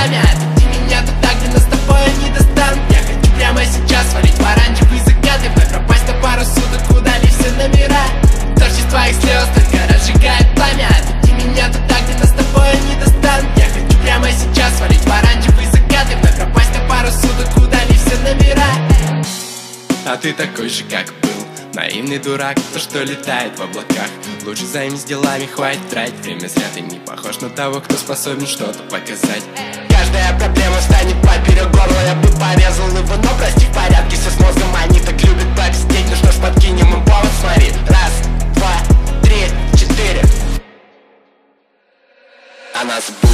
пламя. Отведи меня туда, где нас с тобой не достанут. Я хочу прямо сейчас свалить в оранжевый закат и вновь пропасть на пару суток, удали все номера. Дождь из твоих слез только разжигает пламя. Отведи меня туда, где нас с тобой не достанут. Я хочу прямо сейчас свалить в оранжевый закат и вновь пропасть на пару суток, удали все номера. А ты такой же, как был, наивный дурак, то, что летает в облаках. Лучше займись делами, хватит тратить время зря. Ты не похож на того, кто способен что-то показать. Каждая проблема станет поперек горла. Я бы порезал его, но прости, в порядке все с мозгом. Они так любят попиздеть, ну что ж, подкинем им повод, смотри. Раз, два, три, четыре. Она